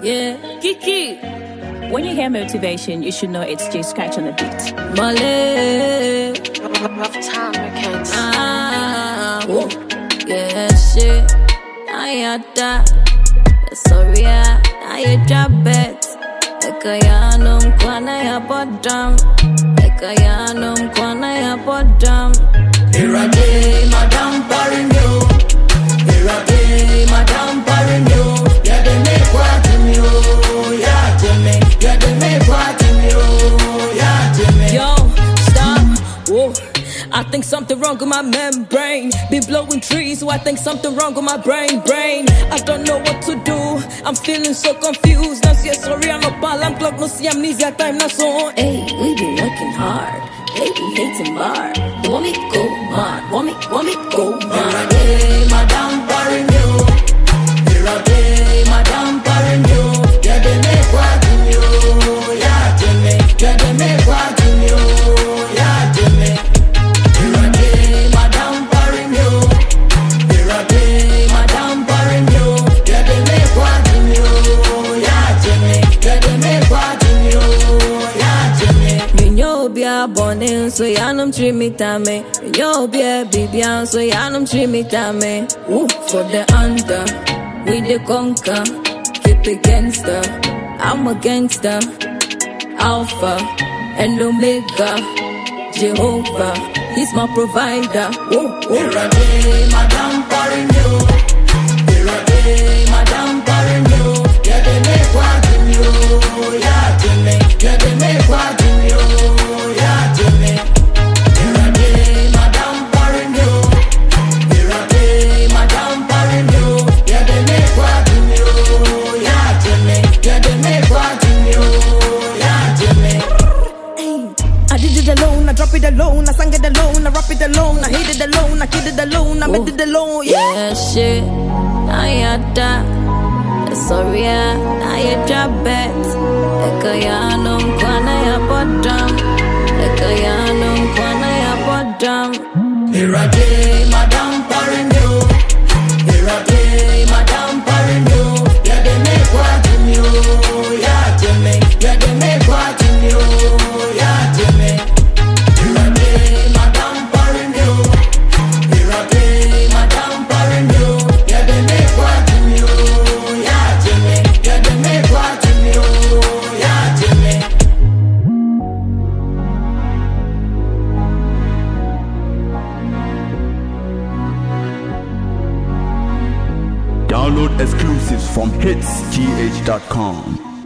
Yeah, Kiki. When you hear motivation, you should know it's J Scratch on the beat. Male. Rough time, Mechanics. Oh, yeah, shit. I had that. Sorry, I drop it. Ekayanum kwana ya podam. Ekayanum kwana ya podam. Irate, Madame Parinio. Irate, Madame Parinio. Yeah, they make what in you. Yeah, Jimmy. Yeah, they make what in you. Yeah, Jimmy. Yo, stop. Whoa. I think something wrong with my membrane. Been blowing trees, so I think something wrong with my brain. I don't know what to do. I'm feeling so confused. Now see, sorry, I'm not ball. I'm clock, no see amnesia time, not so. Hey, we been working hard. They be hating bar. Want me go mad? Want me go mad? Irate, Madame Parinio. Irate, Madame Parinio. Yeah, they make what in you. Yeah, Jimmy. Yeah, they make what in you. Yeah, Jimmy. Irate, Madame Parinio. Irate, Madame Parinio. Yeah, they make what in you. Yeah, Jimmy. Yeah, they make what in you. Yeah, Jimmy. Minyo bia bonin so yanum trimitame. Minyo bia bibian so yanum trimitame. Woo for the under, we the conquer. Keep it gangster, I'm a gangster. Alpha and Omega, Jehovah, he's my provider. Woo, woo. Irate, Madame Parinio. Irate, Madame Parinio. Yeah, they make what in you. Yeah, Jimmy. Yeah, they make what in you. Yeah, Jimmy. Irate, Madame Parinio. Irate, Madame Parinio. Yeah, they make what in you. Yeah, Jimmy. Yeah, they make what in you. Yeah, Jimmy. I did it alone, I drop it alone, I sang it alone, I rap it alone, I hit it alone, I kid it alone, I made it alone, yeah, shit, I had that, sorry, I drop it, Ekayanum kwana ya podam, Ekayanum kwana ya podam. Irate, Madame Parinio. Irate, Madame Parinio. Yeah, they make what in you. Yeah, Jimmy. Yeah, they make what in you. Yeah, Jimmy. Irate, Madame Parinio. Irate, Madame Parinio. Yeah, they make what in you. Yeah, Jimmy. Yeah, they make what in you. Yeah, Jimmy. Download exclusives from hitsgh.com.